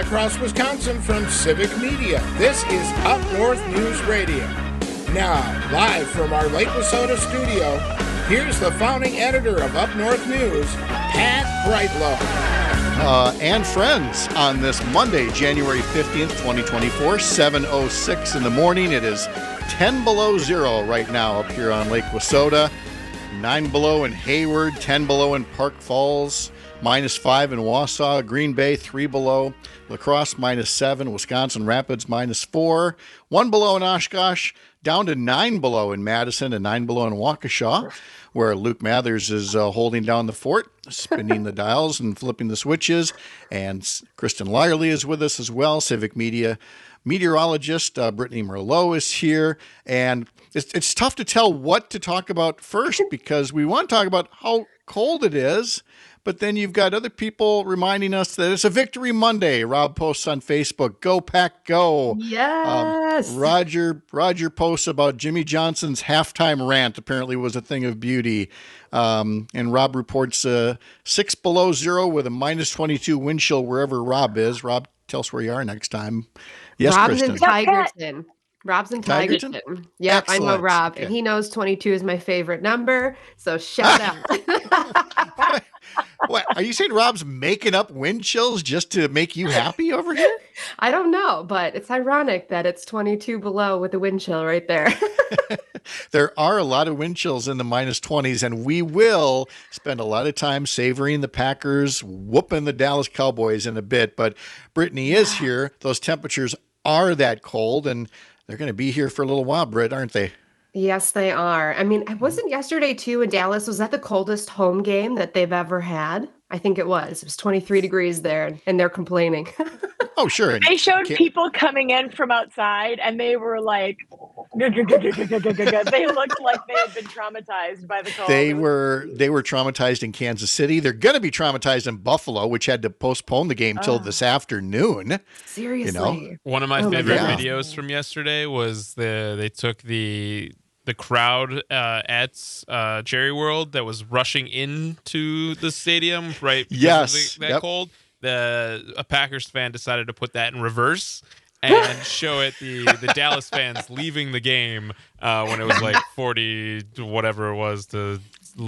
across Wisconsin from Civic Media. This is Up North News Radio. Now, live from our Lake Wissota studio, here's the founding editor of Up North News, Pat Brightlow. And friends, on this Monday, January 15th, 2024, 7:06 in the morning. It is 10 below zero right now up here on Lake Wissota. 9 below in Hayward, 10 below in Park Falls, -5 in Wausau, Green Bay 3 below, La Crosse -7, Wisconsin Rapids -4, 1 below in Oshkosh, down to 9 below in Madison and 9 below in Waukesha, where Luke Mathers is holding down the fort, spinning the dials and flipping the switches. And Kristen Lyerly is with us as well, Civic Media meteorologist. Brittany Merlot is here. And it's tough to tell what to talk about first because we want to talk about how cold it is. But then you've got other people reminding us that it's a Victory Monday. Rob posts on Facebook, "Go Pack, go!" Yes. Roger posts about Jimmy Johnson's halftime rant. Apparently, was a thing of beauty. And Rob reports 6 below zero with a -22 wind chill wherever Rob is. Rob, tell us where you are next time. Yes, Rob's Kristen. in Tigerton. Rob's in Tigerton? Tigerton. Yep, I know Excellent. Rob, Okay. and he knows 22 is my favorite number. So shout out. What, are you saying Rob's making up wind chills just to make you happy over here? I don't know, but it's ironic that it's 22 below with the wind chill right there. There are a lot of wind chills in the -20s, and we will spend a lot of time savoring the Packers whooping the Dallas Cowboys in a bit. But Brittany is here. Those temperatures are that cold, and they're going to be here for a little while, Britt, aren't they? Yes, they are. I mean, wasn't yesterday too in Dallas? Was that the coldest home game that they've ever had? I think it was. It was 23 degrees there, and they're complaining. Oh, sure. They showed people coming in from outside, and they were like, they looked like they had been traumatized by the cold. They were traumatized in Kansas City. They're going to be traumatized in Buffalo, which had to postpone the game till this afternoon. Seriously. One of my Oh my favorite goodness. videos from yesterday was they took the crowd at Jerry World that was rushing into the stadium right because Yes. of that Yep. cold. A Packers fan decided to put that in reverse and show it the Dallas fans leaving the game when it was like 40 to whatever it was to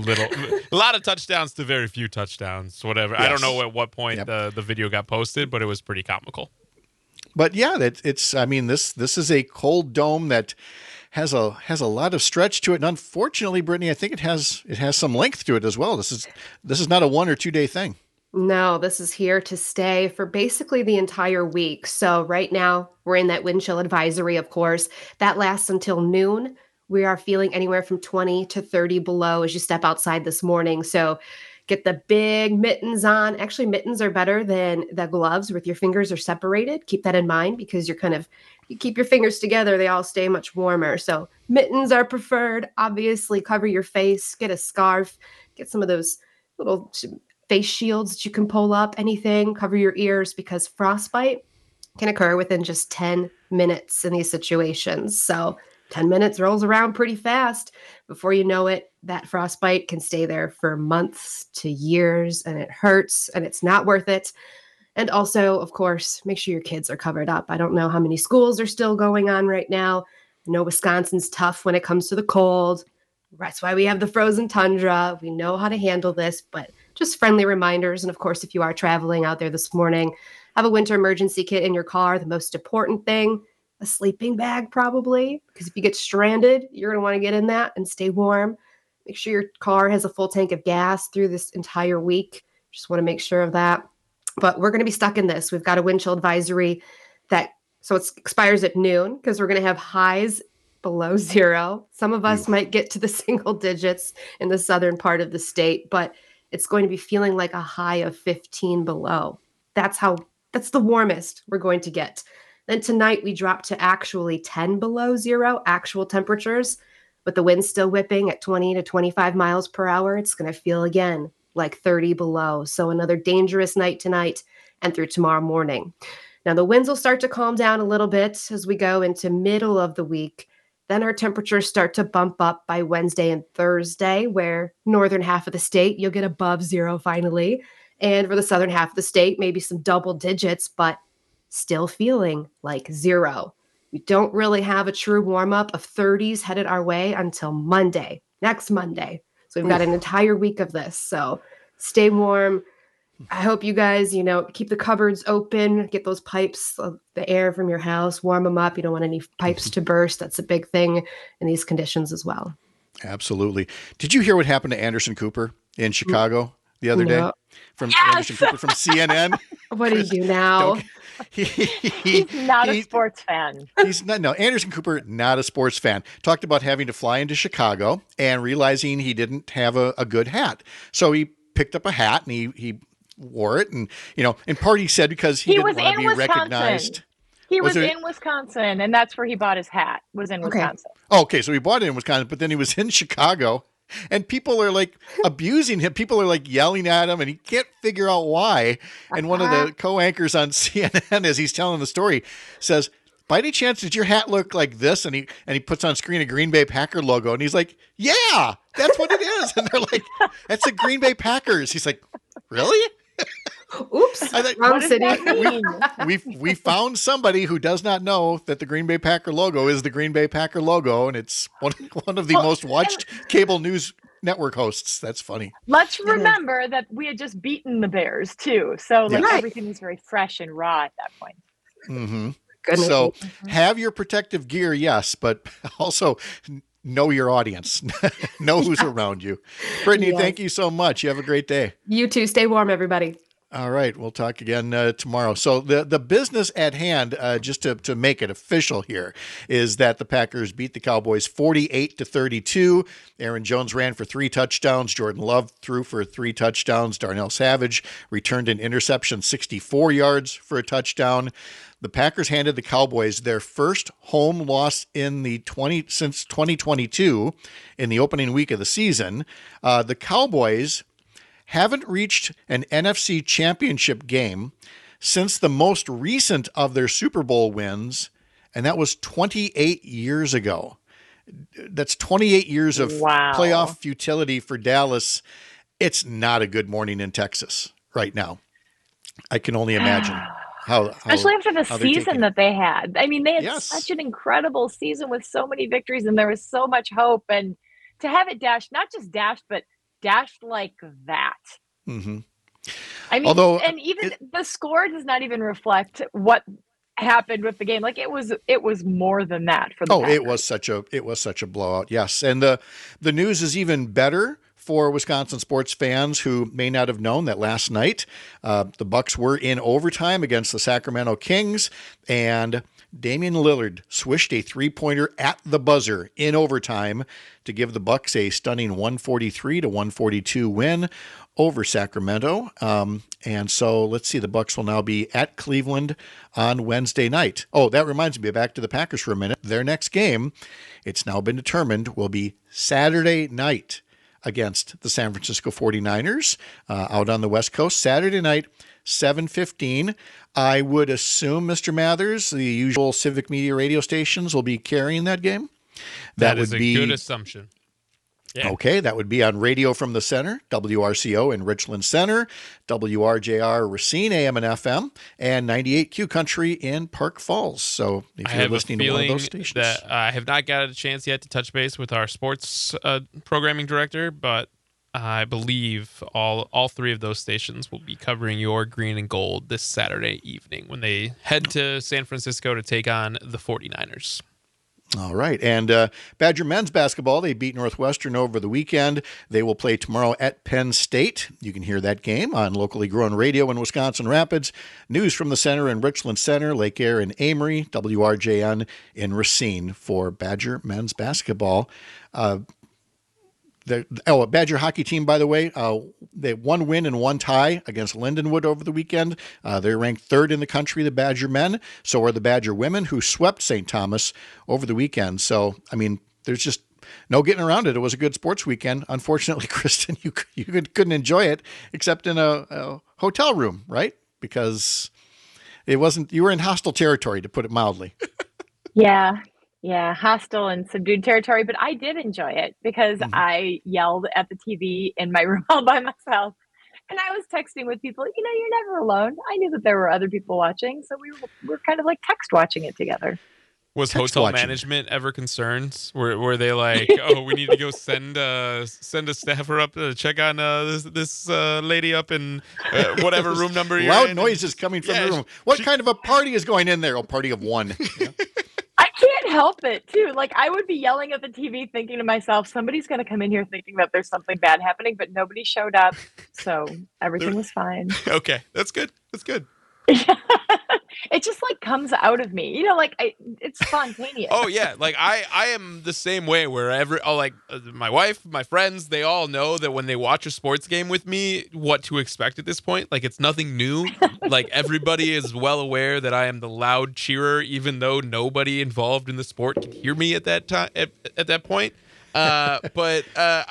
a lot of touchdowns to very few touchdowns, whatever. Yes. I don't know at what point Yep. the video got posted, but it was pretty comical. But yeah, it's. I mean, this is a cold dome that has a lot of stretch to it, and unfortunately, Brittany, I think it has some length to it as well. This is not a 1 or 2 day thing. No, this is here to stay for basically the entire week. So right now we're in that wind chill advisory, of course. That lasts until noon. We are feeling anywhere from 20 to 30 below as you step outside this morning. So get the big mittens on. Actually, mittens are better than the gloves with your fingers are separated. Keep that in mind because you keep your fingers together, they all stay much warmer. So mittens are preferred. Obviously, cover your face, get a scarf, get some of those little face shields that you can pull up, anything, cover your ears because frostbite can occur within just 10 minutes in these situations. So 10 minutes rolls around pretty fast. Before you know it, that frostbite can stay there for months to years, and it hurts, and it's not worth it. And also, of course, make sure your kids are covered up. I don't know how many schools are still going on right now. I know Wisconsin's tough when it comes to the cold. That's why we have the frozen tundra. We know how to handle this, but just friendly reminders. And of course, if you are traveling out there this morning, have a winter emergency kit in your car. The most important thing, a sleeping bag probably, because if you get stranded, you're going to want to get in that and stay warm. Make sure your car has a full tank of gas through this entire week. Just want to make sure of that. But we're going to be stuck in this. We've got a wind chill advisory so it expires at noon because we're going to have highs below zero. Some of us might get to the single digits in the southern part of the state, but it's going to be feeling like a high of 15 below. That's the warmest we're going to get. Then tonight we drop to actually 10 below zero, actual temperatures, with the wind still whipping at 20 to 25 miles per hour. It's going to feel again like 30 below. So another dangerous night tonight and through tomorrow morning. Now the winds will start to calm down a little bit as we go into middle of the week. Then our temperatures start to bump up by Wednesday and Thursday, where northern half of the state, you'll get above zero finally. And for the southern half of the state, maybe some double digits, but still feeling like 0. We don't really have a true warm-up of 30s headed our way until Monday, next Monday. So we've got an entire week of this. So stay warm. I hope you guys, keep the cupboards open, get those pipes, the air from your house, warm them up. You don't want any pipes to burst. That's a big thing in these conditions as well. Absolutely. Did you hear what happened to Anderson Cooper in Chicago the other day? From Anderson Cooper from CNN. What do you do now? He's not a sports fan. Anderson Cooper, not a sports fan. Talked about having to fly into Chicago and realizing he didn't have a good hat. So he picked up a hat and he wore it. And, in part he said because he didn't want to be recognized. He was in Wisconsin, and that's where he bought his hat, was in Wisconsin. Okay, so he bought it in Wisconsin, but then he was in Chicago. And people are like abusing him. People are like yelling at him and he can't figure out why. And one of the co-anchors on CNN, as he's telling the story, says, by any chance, did your hat look like this? And he puts on screen a Green Bay Packer logo. And he's like, yeah, that's what it is. And they're like, that's the Green Bay Packers. He's like, really? Oops. Wrong city. We found somebody who does not know that the Green Bay Packer logo is the Green Bay Packer logo, and it's one of the most watched cable news network hosts. That's funny. Let's remember that we had just beaten the Bears too, so everything was very fresh and raw at that point. Mm-hmm. So have your protective gear, yes, but also know your audience. Know who's around you. Brittany, thank you so much. You have a great day. You too. Stay warm, everybody. All right. We'll talk again tomorrow. So the business at hand, just to make it official here, is that the Packers beat the Cowboys 48-32. Aaron Jones ran for 3 touchdowns. Jordan Love threw for 3 touchdowns. Darnell Savage returned an interception, 64 yards for a touchdown. The Packers handed the Cowboys their first home loss since 2022 in the opening week of the season. The Cowboys haven't reached an NFC championship game since the most recent of their Super Bowl wins, and that was 28 years ago. That's 28 years of playoff futility for Dallas. It's not a good morning in Texas right now. I can only imagine. Especially after the season that they had. I mean, they had such an incredible season with so many victories, and there was so much hope. And to have it dashed, not just dashed, but dashed like that. Mm-hmm. I mean, even the score does not even reflect what happened with the game. Like it was more than that for the Packers. It was such a blowout. Yes. And the news is even better for Wisconsin sports fans who may not have known that last night the Bucks were in overtime against the Sacramento Kings, and Damian Lillard swished a 3-pointer at the buzzer in overtime to give the Bucks a stunning 143-142 win over Sacramento. And so let's see, the Bucks will now be at Cleveland on Wednesday night. Oh, that reminds me, back to the Packers for a minute. Their next game, it's now been determined, will be Saturday night against the San Francisco 49ers out on the West Coast. Saturday night, 7:15. I would assume, Mr. Mathers, the usual Civic Media radio stations will be carrying that game. That is a good assumption. Yeah. Okay, that would be on Radio from the Center, WRCO in Richland Center, WRJR Racine AM and FM, and 98Q Country in Park Falls. So if you're listening to one of those stations. That I have not got a chance yet to touch base with our sports programming director, but I believe all 3 of those stations will be covering your green and gold this Saturday evening when they head to San Francisco to take on the 49ers. All right. And Badger men's basketball, they beat Northwestern over the weekend. They will play tomorrow at Penn State. You can hear that game on locally grown radio in Wisconsin Rapids. News from the Center in Richland Center, Lake Air in Amory, WRJN in Racine for Badger men's basketball. A Badger hockey team, by the way, they had 1 win and 1 tie against Lindenwood over the weekend. They're ranked 3rd in the country, the Badger men. So are the Badger women, who swept St. Thomas over the weekend. So, I mean, there's just no getting around it. It was a good sports weekend. Unfortunately, Kristen, you couldn't enjoy it except in a hotel room, right? Because you were in hostile territory, to put it mildly. Yeah, hostile and subdued territory, but I did enjoy it because I yelled at the TV in my room all by myself And I was texting with people, you're never alone. I knew that there were other people watching, so we were kind of like text watching it together. Was hotel management ever concerned? Were they like, oh, we need to go send a staffer up to check on this lady up in whatever room number you're Loud in? noises coming from the room. What kind of a party is going in there? A party of one. Yeah. I can't help it, too. Like, I would be yelling at the TV thinking to myself, somebody's going to come in here thinking that there's something bad happening, but nobody showed up, so everything was fine. Okay, that's good. That's good. It just like comes out of me, it's spontaneous. Oh yeah, like I am the same way. Wherever, my wife, my friends, they all know that when they watch a sports game with me, what to expect at this point. Like it's nothing new. Like everybody is well aware that I am the loud cheerer, even though nobody involved in the sport can hear me at that time. At that point. But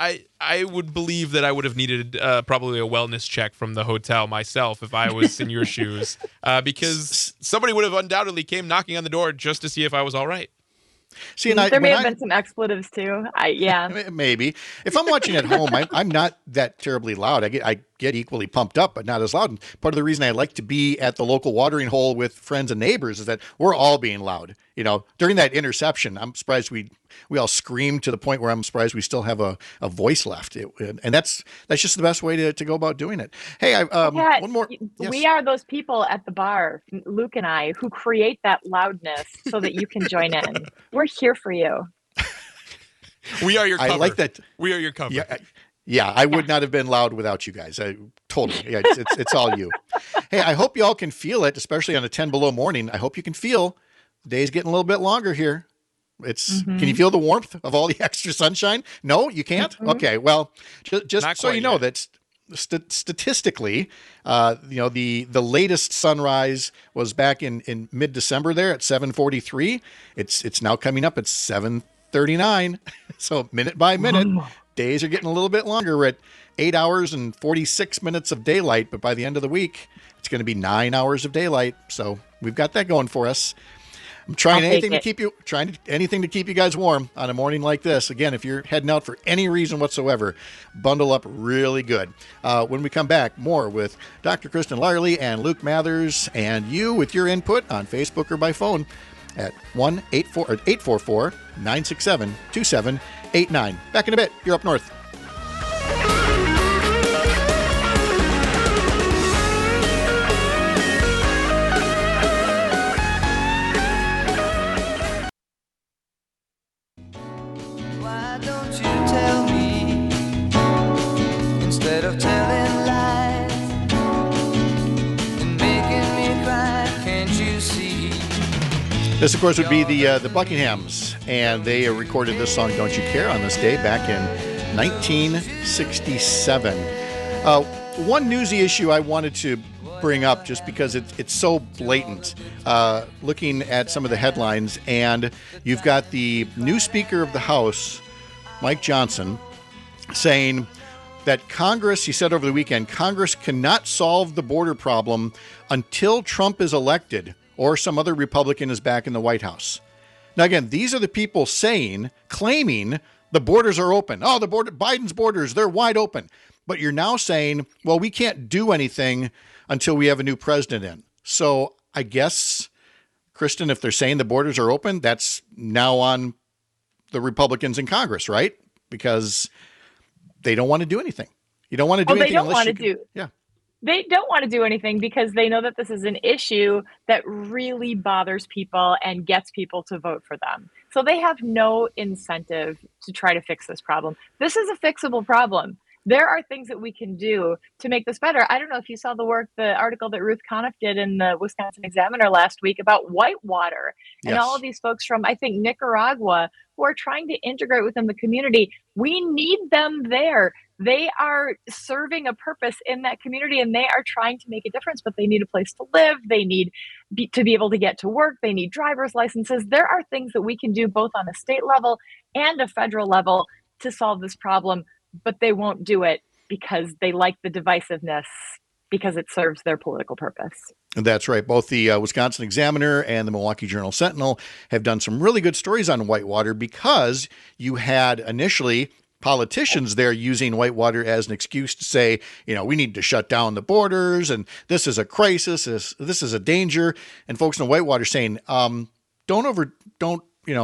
I would believe that I would have needed probably a wellness check from the hotel myself if I was in your shoes, because somebody would have undoubtedly came knocking on the door just to see if I was all right. See, and there may have been some expletives too. Maybe. If I'm watching at home, I'm not that terribly loud. I get equally pumped up, but not as loud. And part of the reason I like to be at the local watering hole with friends and neighbors is that we're all being loud. During that interception, I'm surprised we all screamed to the point where I'm surprised we still have a voice left. And that's just the best way to go about doing it. Hey, one more. Yes. We are those people at the bar, Luke and I, who create that loudness so that you can join in. We're here for you. We are your cover. I like that. We are your cover. Yeah, I would not have been loud without you guys. Totally. Yeah, it's all you. Hey, I hope you all can feel it, especially on a 10 below morning. I hope you can feel the day's getting a little bit longer here. Can you feel the warmth of all the extra sunshine? No, you can't? Mm-hmm. Okay, well, just so you know that statistically, the latest sunrise was back in mid-December there at 7:43. It's now coming up at 7:39. So minute by minute, days are getting a little bit longer. We're at 8 hours and 46 minutes of daylight, but by the end of the week, it's going to be 9 hours of daylight. So we've got that going for us. I'm trying anything to keep you guys warm on a morning like this. Again, if you're heading out for any reason whatsoever, bundle up really good. When we come back, more with Dr. Kristen Lyerly and Luke Mathers, and you with your input on Facebook or by phone at 1-844-967-2789. Back in a bit. You're Up North. This, of course, would be the Buckinghams, and they recorded this song, Don't You Care, on this day back in 1967. One newsy issue I wanted to bring up just because it's so blatant, looking at some of the headlines, and you've got the new Speaker of the House, Mike Johnson, saying that Congress, he said over the weekend, Congress cannot solve the border problem until Trump is elected or some other Republican is back in the White House. Now, again, these are the people claiming the borders are open. Oh, Biden's borders, they're wide open. But you're now saying, well, we can't do anything until we have a new president in. So I guess, Kristen, if they're saying the borders are open, that's now on the Republicans in Congress, right? Because they don't want to do anything. You don't want to do anything unless yeah. They don't want to do anything because they know that this is an issue that really bothers people and gets people to vote for them. So they have no incentive to try to fix this problem. This is a fixable problem. There are things that we can do to make this better. I don't know if you saw the article that Ruth Conniff did in the Wisconsin Examiner last week about whitewater and all of these folks from, I think, Nicaragua who are trying to integrate within the community. We need them there. They are serving a purpose in that community and they are trying to make a difference, but they need a place to live. They need to be able to get to work. They need driver's licenses. There are things that we can do both on a state level and a federal level to solve this problem, but they won't do it because they like the divisiveness because it serves their political purpose. That's right. Both the Wisconsin Examiner and the Milwaukee Journal-Sentinel have done some really good stories on whitewater because you had initially politicians there using Whitewater as an excuse to say, we need to shut down the borders and this is a crisis, this is a danger. And folks in Whitewater saying, don't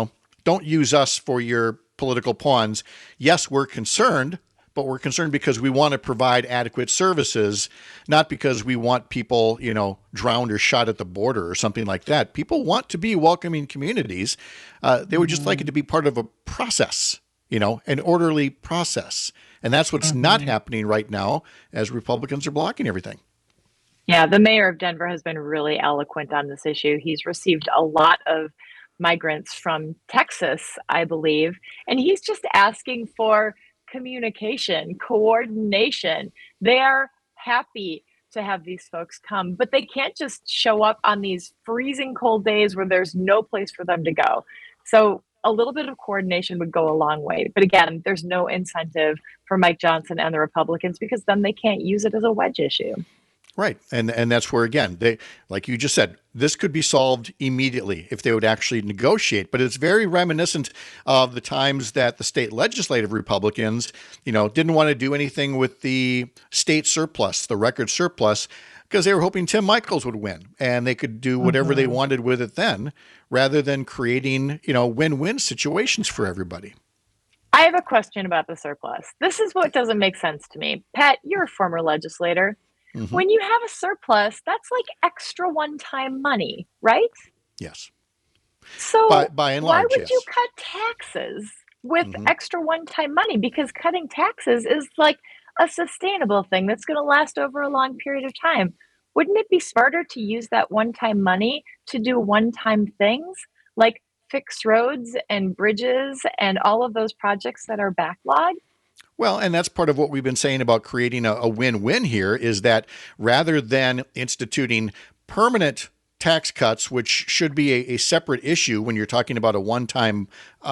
use us for your political pawns. Yes, we're concerned, but we're concerned because we want to provide adequate services, not because we want people, drowned or shot at the border or something like that. People want to be welcoming communities. They would just like it to be part of a process, an orderly process. And that's what's not happening right now as Republicans are blocking everything. Yeah, the mayor of Denver has been really eloquent on this issue. He's received a lot of migrants from Texas, I believe, and he's just asking for communication, coordination. They are happy to have these folks come, but they can't just show up on these freezing cold days where there's no place for them to go. So a little bit of coordination would go a long way. But again, there's no incentive for Mike Johnson and the Republicans because then they can't use it as a wedge issue. Right. And that's where, again, they, like you just said, this could be solved immediately if they would actually negotiate. But it's very reminiscent of the times that the state legislative Republicans, didn't want to do anything with the state surplus, the record surplus, because they were hoping Tim Michels would win and they could do whatever they wanted with it then, rather than creating, win-win situations for everybody. I have a question about the surplus. This is what doesn't make sense to me. Pat, you're a former legislator. Mm-hmm. When you have a surplus, that's like extra one-time money, right? Yes. So by and large, why would you cut taxes with extra one-time money? Because cutting taxes is like a sustainable thing that's going to last over a long period of time. Wouldn't it be smarter to use that one-time money to do one-time things like fix roads and bridges and all of those projects that are backlogged? Well, and that's part of what we've been saying about creating a win-win here, is that rather than instituting permanent tax cuts, which should be a separate issue when you're talking about a one-time,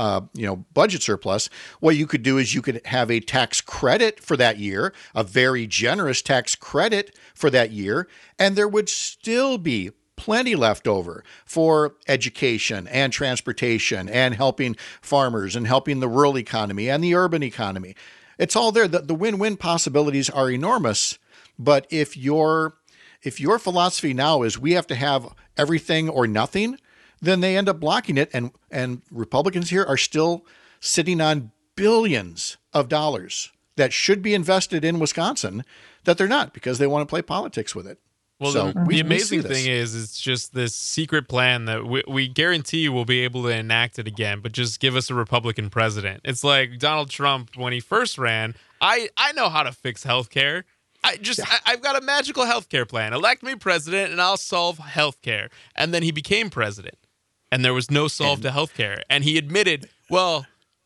budget surplus, what you could do is you could have a tax credit for that year, a very generous tax credit for that year, and there would still be plenty left over for education and transportation and helping farmers and helping the rural economy and the urban economy. It's all there. The win-win possibilities are enormous. But if your philosophy now is we have to have everything or nothing, then they end up blocking it. And Republicans here are still sitting on billions of dollars that should be invested in Wisconsin that they're not, because they want to play politics with it. Well, so the amazing thing is it's just this secret plan that we guarantee you will be able to enact it again, but just give us a Republican president. It's like Donald Trump when he first ran. I know how to fix healthcare. I've got a magical healthcare plan. Elect me president and I'll solve healthcare. And then he became president and there was no solve to healthcare. And he admitted, well,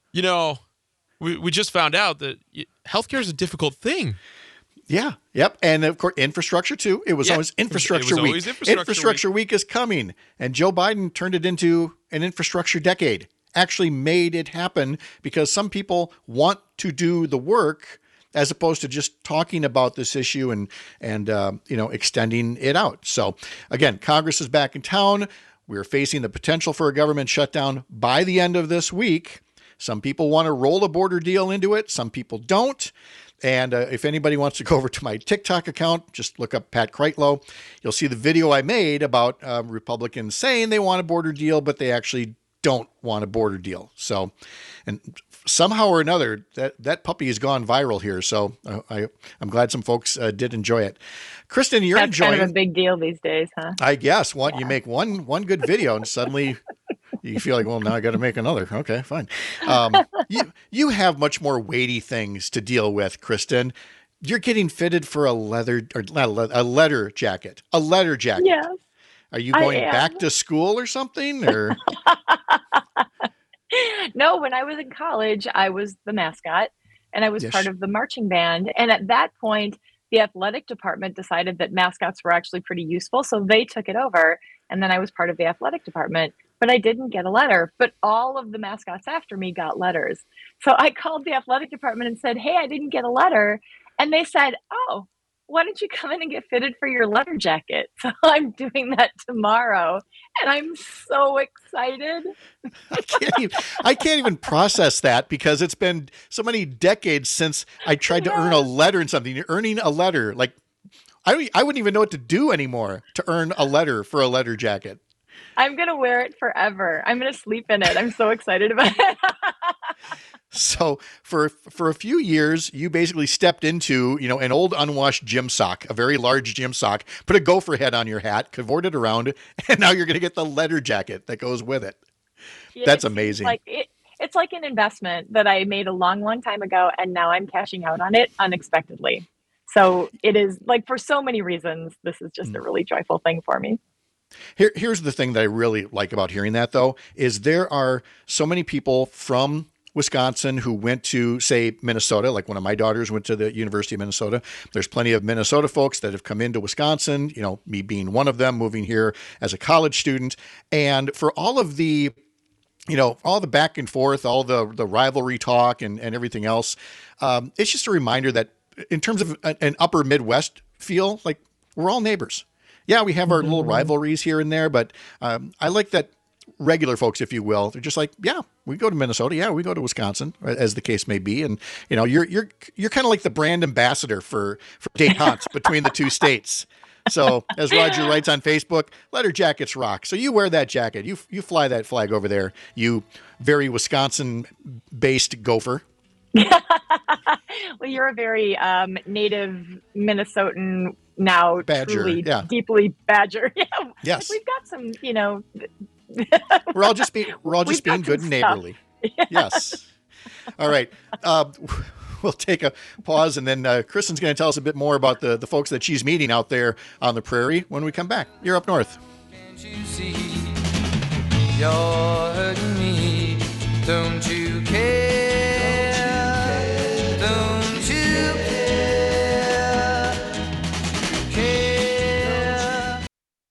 we just found out that healthcare is a difficult thing. Yeah. Yep. And of course, infrastructure too. It was always infrastructure week. Infrastructure week is coming. And Joe Biden turned it into an infrastructure decade, actually made it happen because some people want to do the work as opposed to just talking about this issue and extending it out. So again, Congress is back in town. We're facing the potential for a government shutdown by the end of this week. Some people want to roll a border deal into it. Some people don't. And if anybody wants to go over to my TikTok account, just look up Pat Kreitlow. You'll see the video I made about Republicans saying they want a border deal, but they actually don't want a border deal. So, and somehow or another, that puppy has gone viral here. So I'm glad some folks did enjoy it. Kristen, you're enjoying. That's kind of a big deal these days, huh? I guess. You make one good video and suddenly you feel like, well, now I got to make another. Okay, fine. You have much more weighty things to deal with, Kristen. You're getting fitted for a leather jacket. A leather jacket. Yes. Are you going back to school or something? Or no, when I was in college, I was the mascot and I was part of the marching band. And at that point, the athletic department decided that mascots were actually pretty useful. So they took it over. And then I was part of the athletic department. But I didn't get a letter. But all of the mascots after me got letters. So I called the athletic department and said, hey, I didn't get a letter. And they said, oh, why don't you come in and get fitted for your leather jacket? So I'm doing that tomorrow, and I'm so excited. I can't even process that because it's been so many decades since I tried to earn a letter in something. You're earning a letter. Like, I wouldn't even know what to do anymore to earn a letter for a leather jacket. I'm going to wear it forever. I'm going to sleep in it. I'm so excited about it. So for a few years, you basically stepped into, an old unwashed gym sock, a very large gym sock, put a gopher head on your hat, cavorted it around, and now you're going to get the leather jacket that goes with it. Yeah, that's amazing. It's like an investment that I made a long, long time ago, and now I'm cashing out on it unexpectedly. So it is like, for so many reasons, this is just a really joyful thing for me. Here's the thing that I really like about hearing that, though, is there are so many people from Wisconsin who went to, say, Minnesota. Like one of my daughters went to the University of Minnesota. There's plenty of Minnesota folks that have come into Wisconsin, me being one of them, moving here as a college student. And for all of the, all the back and forth, all the rivalry talk and everything else, it's just a reminder that in terms of an upper Midwest feel, like we're all neighbors. Yeah, we have our little rivalries here and there, but I like that regular folks, if you will, they're just like, yeah, we go to Minnesota. Yeah, we go to Wisconsin, as the case may be. And, you're kind of like the brand ambassador for détente between the two states. So as Roger writes on Facebook, leather jackets rock. So you wear that jacket. You fly that flag over there. You very Wisconsin-based gopher. Well, you're a very native Minnesotan now, Badger, truly yeah. Deeply Badger. Yeah. Yes. We've got some, We're all just being good and neighborly. Yeah. Yes. All right. We'll take a pause, and then Kristen's going to tell us a bit more about the folks that she's meeting out there on the prairie when we come back. You're Up North. Can't you see you're hurting me? Don't you care? Don't you care?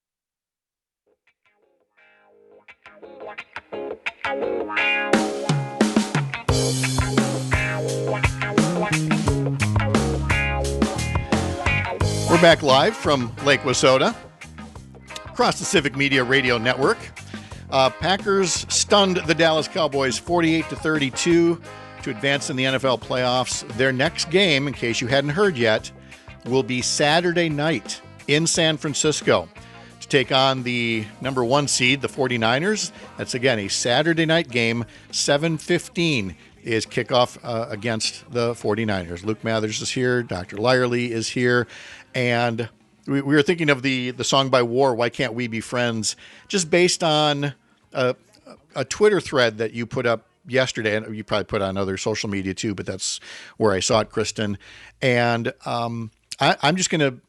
We're back live from Lake Wissota, across the Civic Media Radio Network. Packers stunned the Dallas Cowboys 48-32 to advance in the NFL playoffs. Their next game, in case you hadn't heard yet, will be Saturday night in San Francisco to take on the number 1 seed, the 49ers. That's, again, a Saturday night game. 7:15 is kickoff against the 49ers. Luke Mathers is here. Dr. Lyerly is here. And we were thinking of the song by War, Why Can't We Be Friends, just based on a Twitter thread that you put up yesterday, and you probably put on other social media too, but that's where I saw it, Kristen. And I'm just going to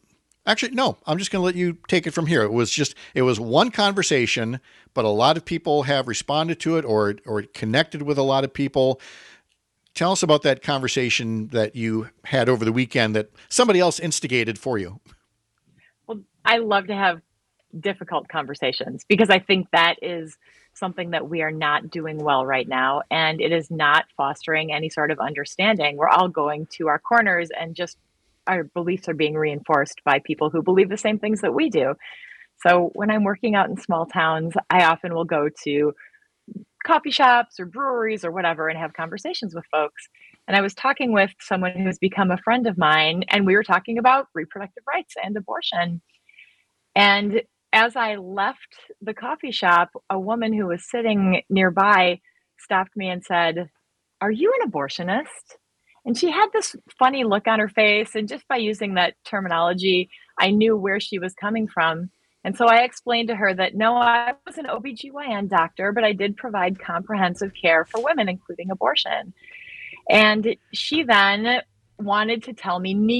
let you take it from here. It was one conversation, but a lot of people have responded to it or connected with a lot of people. Tell us about that conversation that you had over the weekend that somebody else instigated for you. Well, I love to have difficult conversations because I think that is something that we are not doing well right now. And it is not fostering any sort of understanding. We're all going to our corners and just our beliefs are being reinforced by people who believe the same things that we do. So when I'm working out in small towns, I often will go to coffee shops or breweries or whatever and have conversations with folks. And I was talking with someone who's become a friend of mine, and we were talking about reproductive rights and abortion. And as I left the coffee shop, a woman who was sitting nearby stopped me and said, "Are you an abortionist?" And she had this funny look on her face. And just by using that terminology, I knew where she was coming from. And so I explained to her that, no, I was an OBGYN doctor, but I did provide comprehensive care for women, including abortion. And she then needed to tell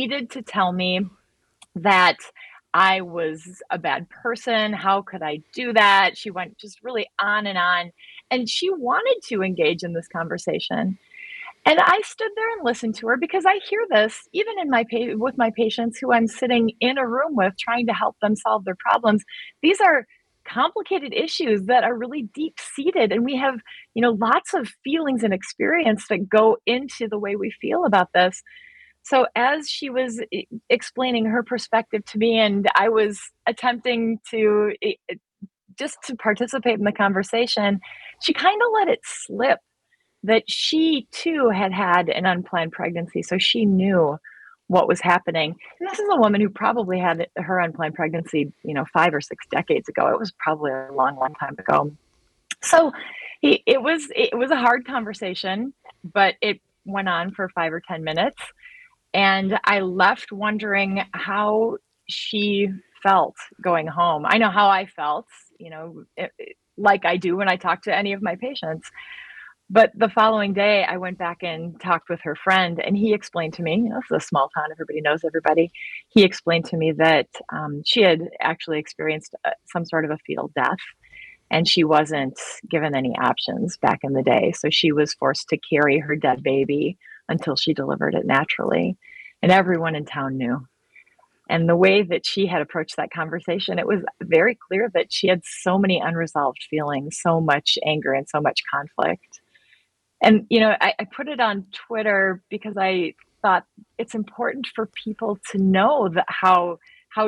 me that I was a bad person. How could I do that? She went just really on. And she wanted to engage in this conversation. And I stood there and listened to her because I hear this even in with my patients who I'm sitting in a room with, trying to help them solve their problems. These are complicated issues that are really deep seated, and we have, lots of feelings and experience that go into the way we feel about this. So as she was explaining her perspective to me, and I was attempting to just to participate in the conversation, she kind of let it slip that she too had had an unplanned pregnancy. So she knew what was happening. And this is a woman who probably had her unplanned pregnancy, 5 or 6 decades ago. It was probably a long, long time ago. So it was a hard conversation, but it went on for 5 or 10 minutes. And I left wondering how she felt going home. I know how I felt, like I do when I talk to any of my patients. But the following day, I went back and talked with her friend, and he explained to me, this is a small town, everybody knows everybody. He explained to me that she had actually experienced some sort of a fetal death, and she wasn't given any options back in the day. So she was forced to carry her dead baby until she delivered it naturally. And everyone in town knew. And the way that she had approached that conversation, it was very clear that she had so many unresolved feelings, so much anger and so much conflict. And, I put it on Twitter because I thought it's important for people to know that how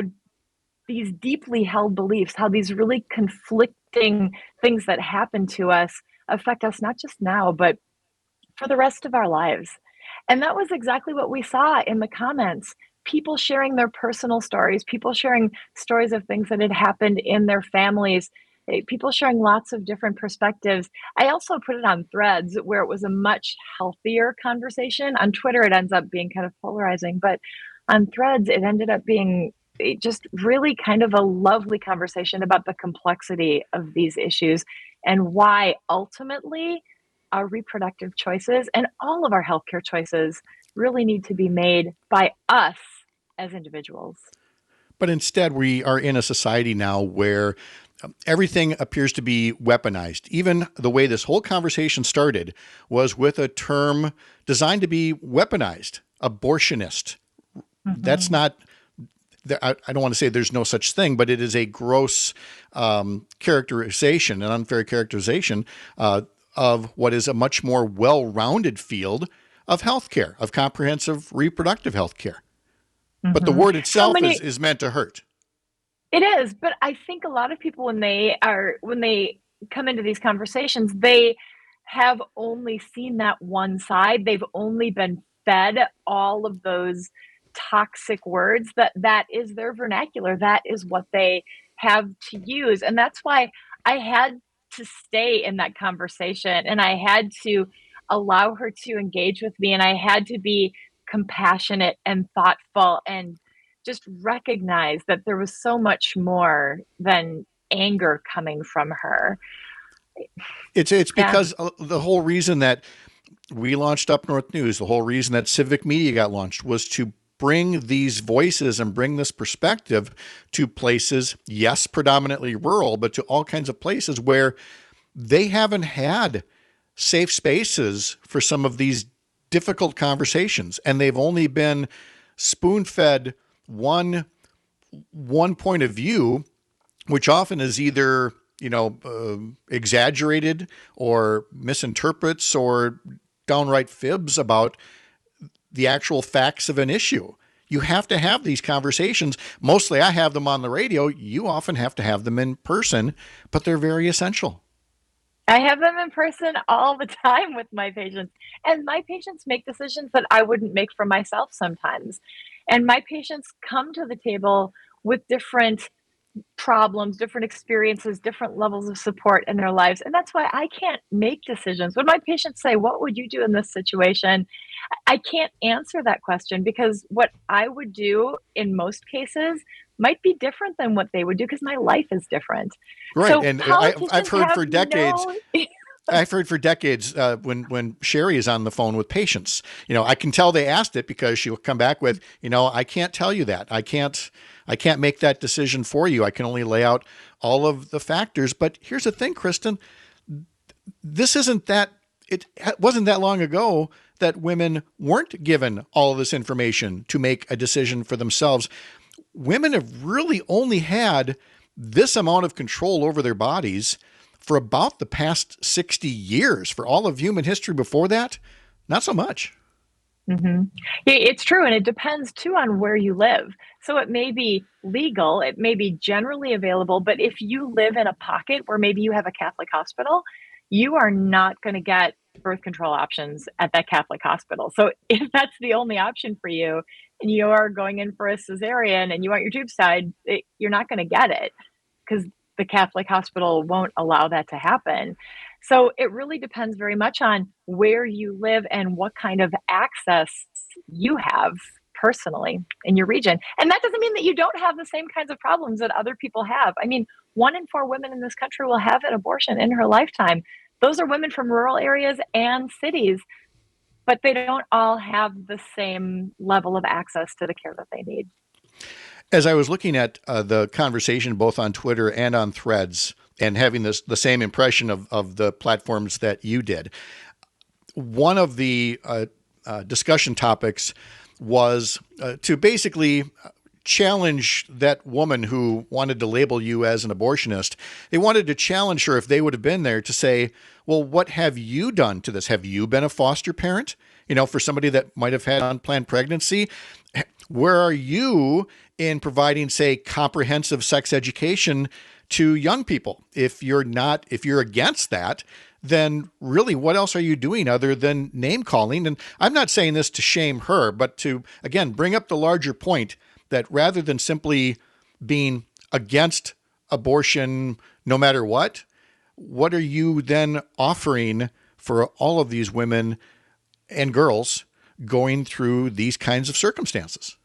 these deeply held beliefs, how these really conflicting things that happen to us affect us, not just now, but for the rest of our lives. And that was exactly what we saw in the comments. People sharing their personal stories, people sharing stories of things that had happened in their families, people sharing lots of different perspectives. I also put it on Threads where it was a much healthier conversation. On Twitter, it ends up being kind of polarizing, but on Threads, it ended up being just really kind of a lovely conversation about the complexity of these issues and why ultimately our reproductive choices and all of our healthcare choices really need to be made by us as individuals. But instead, we are in a society now where everything appears to be weaponized. Even the way this whole conversation started was with a term designed to be weaponized, abortionist. Mm-hmm. That's not, I don't want to say there's no such thing, but it is a gross characterization, an unfair characterization of what is a much more well-rounded field of healthcare, of comprehensive reproductive healthcare. Mm-hmm. But the word itself is meant to hurt. It is, but I think a lot of people when they come into these conversations, they have only seen that one side. They've only been fed all of those toxic words that is their vernacular. That is what they have to use. And that's why I had to stay in that conversation and I had to allow her to engage with me and I had to be compassionate and thoughtful and just recognize that there was so much more than anger coming from her. It's because the whole reason that we launched Up North News, the whole reason that Civic Media got launched was to bring these voices and bring this perspective to places, yes, predominantly rural, but to all kinds of places where they haven't had safe spaces for some of these difficult conversations. And they've only been spoon-fed one point of view, which often is either, exaggerated or misinterprets or downright fibs about the actual facts of an issue. You have to have these conversations. Mostly I have them on the radio. You often have to have them in person, but they're very essential. I have them in person all the time with my patients. And my patients make decisions that I wouldn't make for myself sometimes. And my patients come to the table with different problems, different experiences, different levels of support in their lives. And that's why I can't make decisions. When my patients say, what would you do in this situation? I can't answer that question because what I would do in most cases might be different than what they would do because my life is different. Right. So and I've heard for decades. I've heard for decades when Sherry is on the phone with patients, I can tell they asked it because she'll come back with, I can't tell you that. I can't make that decision for you. I can only lay out all of the factors. But here's the thing, Kristen, it wasn't that long ago that women weren't given all of this information to make a decision for themselves. Women have really only had this amount of control over their bodies for about the past 60 years. For all of human history before that, not so much. Mm-hmm. Yeah, it's true. And it depends too on where you live. So it may be legal, it may be generally available, but if you live in a pocket where maybe you have a Catholic hospital, you are not going to get birth control options at that Catholic hospital. So if that's the only option for you and you are going in for a cesarean and you want your tubes tied, you're not going to get it because the Catholic hospital won't allow that to happen. So it really depends very much on where you live and what kind of access you have personally in your region. And that doesn't mean that you don't have the same kinds of problems that other people have. I mean, 1 in 4 women in this country will have an abortion in her lifetime. Those are women from rural areas and cities, but they don't all have the same level of access to the care that they need. As I was looking at the conversation both on Twitter and on Threads and having the same impression of the platforms that you did, one of the discussion topics was to basically challenge that woman who wanted to label you as an abortionist. They wanted to challenge her, if they would have been there, to say, well, what have you done to this? Have you been a foster parent? You know, for somebody that might have had unplanned pregnancy, where are you in providing, say, comprehensive sex education to young people? If you're against that, then really what else are you doing other than name calling? And I'm not saying this to shame her, but to, again, bring up the larger point that rather than simply being against abortion no matter what are you then offering for all of these women and girls going through these kinds of circumstances?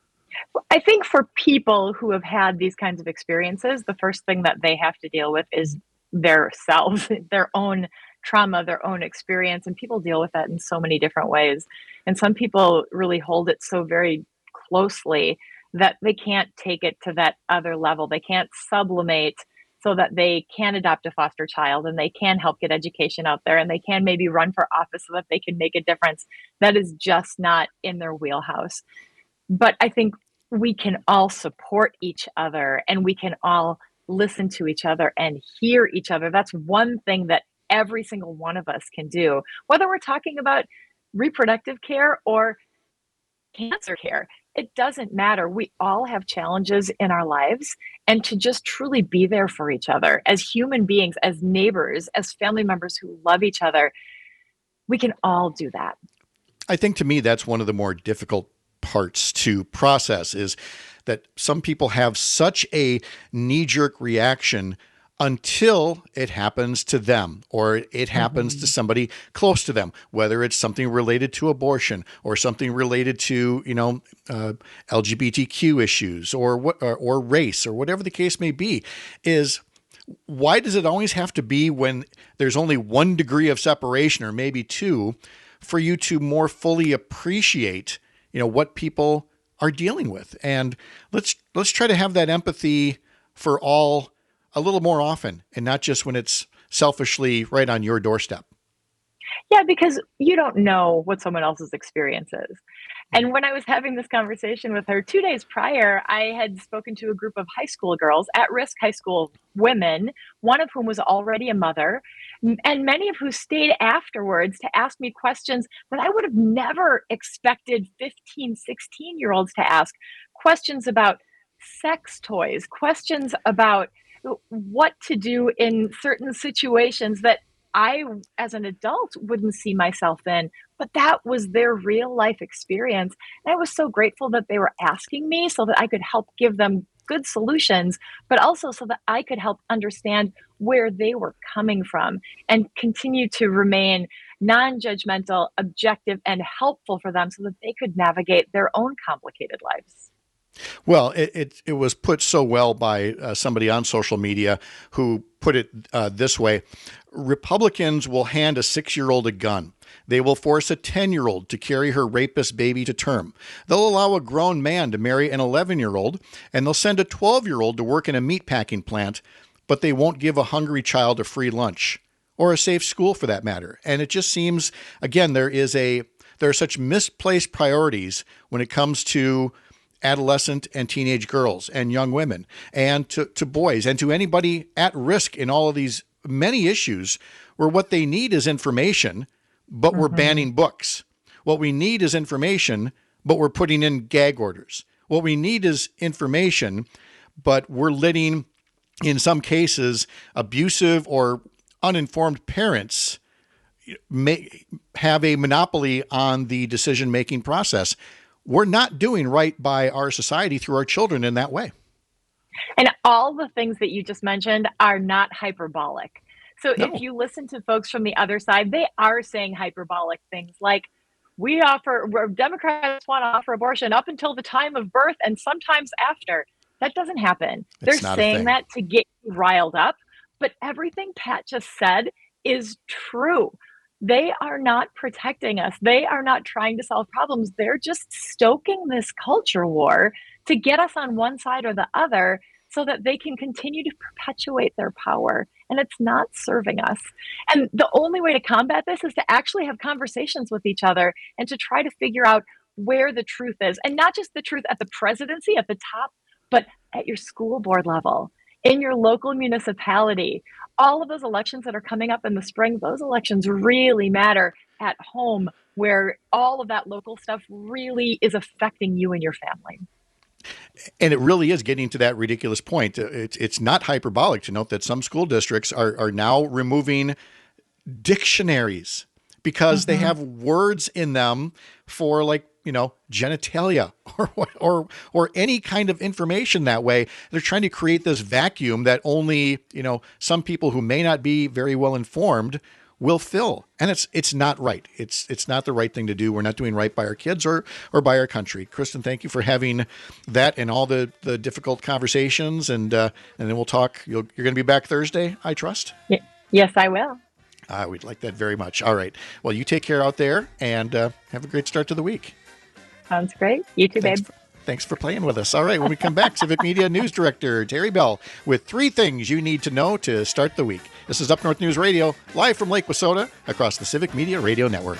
I think for people who have had these kinds of experiences, the first thing that they have to deal with is their selves, their own trauma, their own experience. And people deal with that in so many different ways. And some people really hold it so very closely that they can't take it to that other level. They can't sublimate so that they can adopt a foster child and they can help get education out there and they can maybe run for office so that they can make a difference. That is just not in their wheelhouse. But I think we can all support each other and we can all listen to each other and hear each other. That's one thing that every single one of us can do, whether we're talking about reproductive care or cancer care. It doesn't matter. We all have challenges in our lives, and to just truly be there for each other as human beings, as neighbors, as family members who love each other, we can all do that. I think to me, that's one of the more difficult parts to process, is that some people have such a knee-jerk reaction until it happens to them or it happens to somebody close to them, whether it's something related to abortion or something related to, LGBTQ issues or race or whatever the case may be. Is why does it always have to be when there's only 1 degree of separation or maybe 2 for you to more fully appreciate, what people are dealing with? And let's try to have that empathy for all a little more often and not just when it's selfishly right on your doorstep. Yeah, because you don't know what someone else's experience is. And when I was having this conversation with her 2 days prior, I had spoken to a group of high school girls, at-risk high school women, one of whom was already a mother, and many of who stayed afterwards to ask me questions that I would have never expected 15, 16-year-olds to ask. Questions about sex toys, questions about what to do in certain situations that I, as an adult, wouldn't see myself in, but that was their real life experience. And I was so grateful that they were asking me so that I could help give them good solutions, but also so that I could help understand where they were coming from and continue to remain non-judgmental, objective, and helpful for them so that they could navigate their own complicated lives. Well, it was put so well by somebody on social media who put it this way: Republicans will hand a 6-year-old a gun. They will force a 10-year-old to carry her rapist baby to term. They'll allow a grown man to marry an 11-year-old, and they'll send a 12-year-old to work in a meatpacking plant, but they won't give a hungry child a free lunch or a safe school for that matter. And it just seems, again, there are such misplaced priorities when it comes to adolescent and teenage girls and young women and to boys and to anybody at risk in all of these many issues where what they need is information, but we're banning books. What we need is information, but we're putting in gag orders. What we need is information, but we're letting, in some cases, abusive or uninformed parents may have a monopoly on the decision-making process. We're not doing right by our society through our children in that way. And all the things that you just mentioned are not hyperbolic. So No. if you listen to folks from the other side, they are saying hyperbolic things like, Democrats want to offer abortion up until the time of birth and sometimes after. That doesn't happen. They're saying that to get you riled up. But everything Pat just said is true. They are not protecting us. They are not trying to solve problems. They're just stoking this culture war to get us on one side or the other so that they can continue to perpetuate their power. And it's not serving us. And the only way to combat this is to actually have conversations with each other and to try to figure out where the truth is. And not just the truth at the presidency, at the top, but at your school board level, in your local municipality. All of those elections that are coming up in the spring, those elections really matter at home, where all of that local stuff really is affecting you and your family. And it really is getting to that ridiculous point. It's not hyperbolic to note that some school districts are now removing dictionaries because they have words in them for, like, genitalia or any kind of information that way. They're trying to create this vacuum that only, some people who may not be very well informed will fill. And it's not right. It's not the right thing to do. We're not doing right by our kids or by our country. Kristen, thank you for having that and all the difficult conversations. And then we'll talk. You're going to be back Thursday, I trust? Yes, I will. We'd like that very much. All right. Well, you take care out there and have a great start to the week. Sounds great. You too, babe. Thanks for playing with us. All right, when we come back, Civic Media News Director Terry Bell with 3 things you need to know to start the week. This is Up North News Radio, live from Lake Wissota, across the Civic Media Radio Network.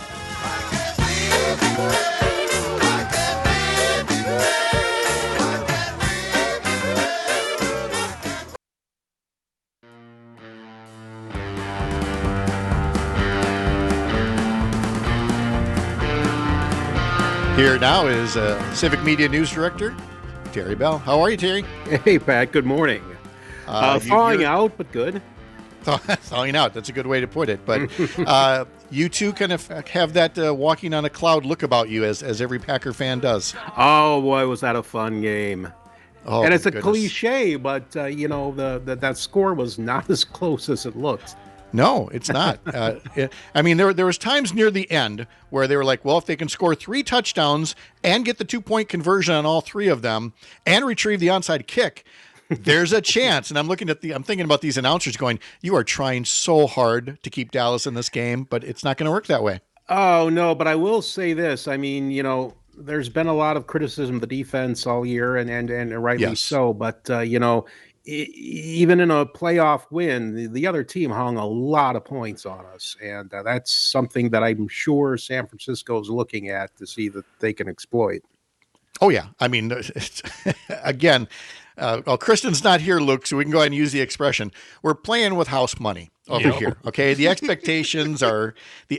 Here now is Civic Media News Director Terry Bell. How are you, Terry? Hey, Pat. Good morning. Thawing out, but good. Thawing out. That's a good way to put it. But you two kind of have that walking on a cloud look about you, as every Packer fan does. Oh, boy, was that a fun game. Oh, and it's a cliche, but, that score was not as close as it looked. No, it's not. I mean, there was times near the end where they were like, well, if they can score 3 touchdowns and get the 2-point conversion on all 3 of them and retrieve the onside kick, there's a chance. And I'm thinking about these announcers going, you are trying so hard to keep Dallas in this game, but it's not going to work that way. Oh, no, but I will say this. I mean, there's been a lot of criticism of the defense all year, and rightly so. But, even in a playoff win, the other team hung a lot of points on us. And that's something that I'm sure San Francisco is looking at to see that they can exploit. Oh, yeah. I mean, again, Kristen's not here, Luke, so we can go ahead and use the expression. We're playing with house money over here. Okay. The expectations are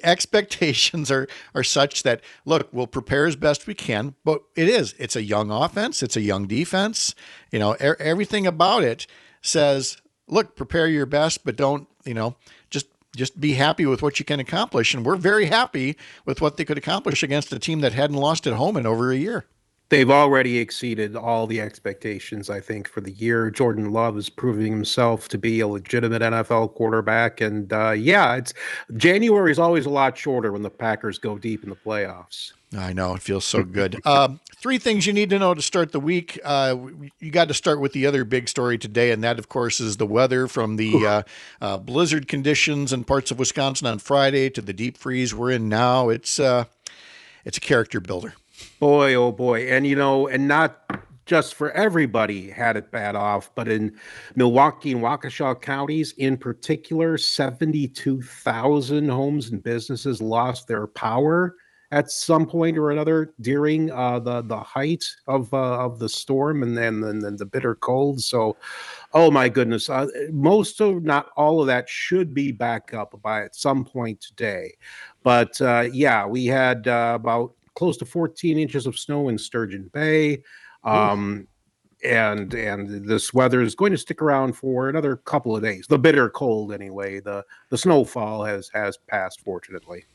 such that, look, we'll prepare as best we can, but it's a young offense. It's a young defense. Everything about it says, look, prepare your best, but don't, just be happy with what you can accomplish. And we're very happy with what they could accomplish against a team that hadn't lost at home in over a year. They've already exceeded all the expectations, I think, for the year. Jordan Love is proving himself to be a legitimate NFL quarterback. And January is always a lot shorter when the Packers go deep in the playoffs. I know. It feels so good. 3 things you need to know to start the week. You got to start with the other big story today, and that, of course, is the weather, from the blizzard conditions in parts of Wisconsin on Friday to the deep freeze we're in now. It's a character builder. Boy, oh boy. And, and not just for everybody had it bad off, but in Milwaukee and Waukesha counties in particular, 72,000 homes and businesses lost their power at some point or another during the height of the storm and then the bitter cold. So, oh my goodness, most of, not all of that should be back up by at some point today. But yeah, we had about close to 14 inches of snow in Sturgeon Bay. And this weather is going to stick around for another couple of days. The bitter cold, anyway. The snowfall has passed, fortunately.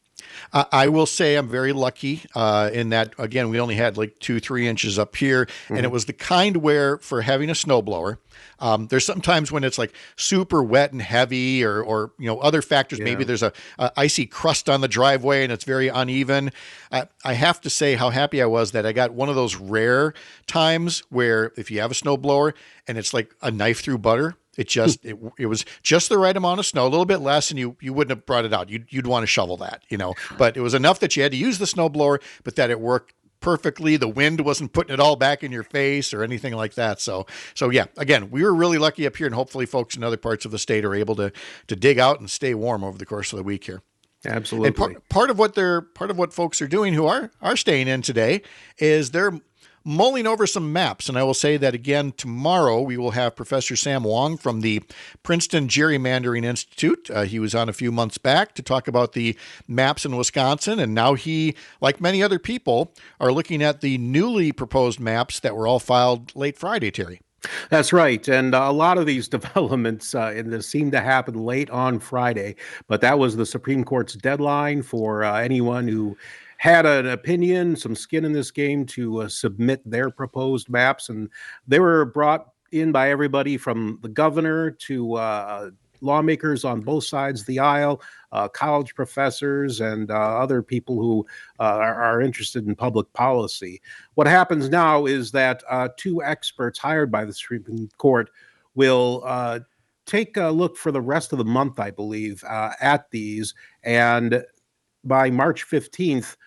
I will say I'm very lucky in that, again, we only had like 2-3 inches up here, and it was the kind where, for having a snowblower, there's sometimes when it's like super wet and heavy, or other factors. Maybe there's a icy crust on the driveway and it's very uneven. I have to say how happy I was that I got one of those rare times where if you have a snowblower and it's like a knife through butter. It just it was just the right amount of snow, a little bit less, and you wouldn't have brought it out. You'd want to shovel that, But it was enough that you had to use the snowblower, but that it worked perfectly. The wind wasn't putting it all back in your face or anything like that. So yeah, again, we were really lucky up here, and hopefully folks in other parts of the state are able to dig out and stay warm over the course of the week here. Absolutely. And part of what folks are doing who are staying in today is they're mulling over some maps. And I will say that again, tomorrow we will have Professor Sam Wong from the Princeton Gerrymandering Institute. He was on a few months back to talk about the maps in Wisconsin. And now he, like many other people, are looking at the newly proposed maps that were all filed late Friday, Terry. That's right. And a lot of these developments seem to happen late on Friday. But that was the Supreme Court's deadline for anyone who had an opinion, some skin in this game, to submit their proposed maps. And they were brought in by everybody from the governor to lawmakers on both sides of the aisle, college professors, and other people who are interested in public policy. What happens now is that 2 experts hired by the Supreme Court will take a look for the rest of the month, I believe, at these. And by March 15th,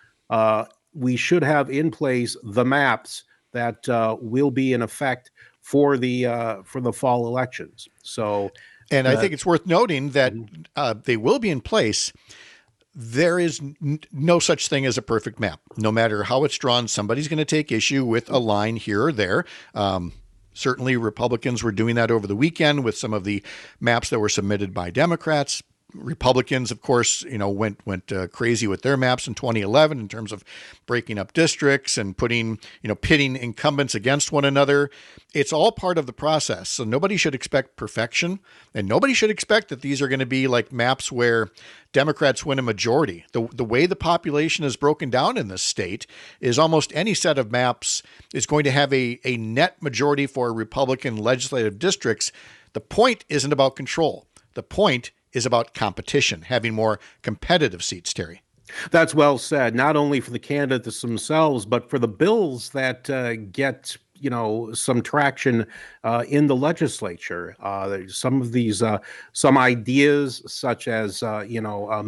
we should have in place the maps that will be in effect for the fall elections. So, and I think it's worth noting that they will be in place. There is no such thing as a perfect map. No matter how it's drawn, somebody's going to take issue with a line here or there. Certainly, Republicans were doing that over the weekend with some of the maps that were submitted by Democrats. Republicans, of course, went crazy with their maps in 2011 in terms of breaking up districts and pitting incumbents against one another. It's all part of the process. So nobody should expect perfection, and nobody should expect that these are going to be like maps where Democrats win a majority. The way the population is broken down in this state is almost any set of maps is going to have a net majority for Republican legislative districts. The point isn't about control. The point is about competition, having more competitive seats, Terry. That's well said, not only for the candidates themselves, but for the bills that get some traction in the legislature. Some of these, some ideas such as, recreational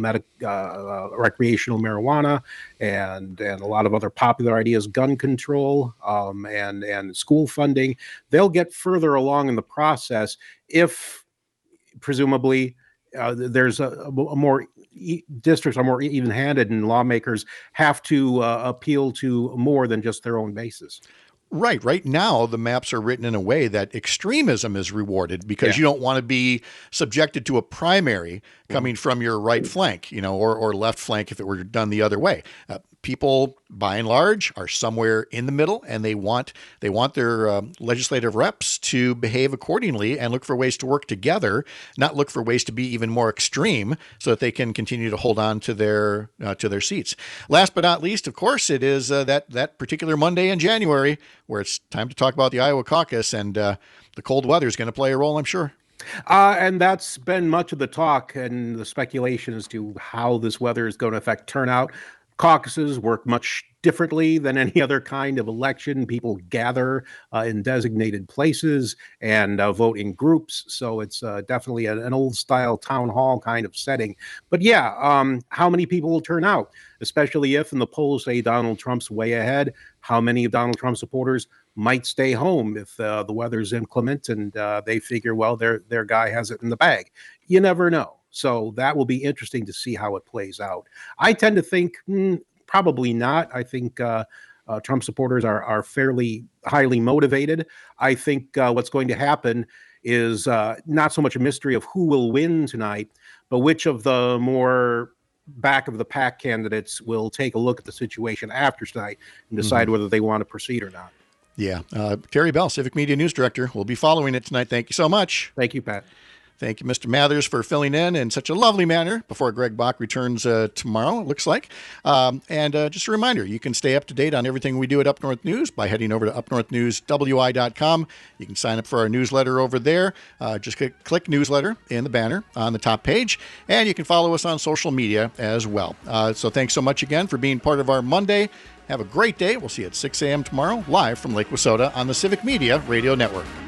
marijuana and a lot of other popular ideas, gun control and school funding, they'll get further along in the process if, presumably, there's a more districts are more even-handed, and lawmakers have to appeal to more than just their own bases. Right. Right now, the maps are written in a way that extremism is rewarded because you don't want to be subjected to a primary coming from your right flank, or left flank if it were done the other way. People, by and large, are somewhere in the middle, and they want their legislative reps to behave accordingly and look for ways to work together, not look for ways to be even more extreme, so that they can continue to hold on to their seats. Last but not least, of course, it is that particular Monday in January where it's time to talk about the Iowa caucus, and the cold weather is going to play a role, I'm sure. And that's been much of the talk and the speculation as to how this weather is going to affect turnout. Caucuses work much differently than any other kind of election. People gather in designated places and vote in groups. So it's definitely an old style town hall kind of setting. But how many people will turn out, especially if in the polls say Donald Trump's way ahead? How many of Donald Trump's supporters might stay home if the weather's inclement and they figure, well, their guy has it in the bag? You never know. So that will be interesting to see how it plays out. I tend to think probably not. I think Trump supporters are fairly highly motivated. I think what's going to happen is not so much a mystery of who will win tonight, but which of the more back of the pack candidates will take a look at the situation after tonight and decide whether they want to proceed or not. Yeah. Terry Bell, Civic Media News Director, will be following it tonight. Thank you so much. Thank you, Pat. Thank you, Mr. Mathers, for filling in such a lovely manner before Greg Bach returns tomorrow, it looks like. And just a reminder, you can stay up to date on everything we do at Up North News by heading over to upnorthnewswi.com. You can sign up for our newsletter over there. Just click newsletter in the banner on the top page, and you can follow us on social media as well. So thanks so much again for being part of our Monday. Have a great day. We'll see you at 6 a.m. tomorrow, live from Lake Wissota on the Civic Media Radio Network.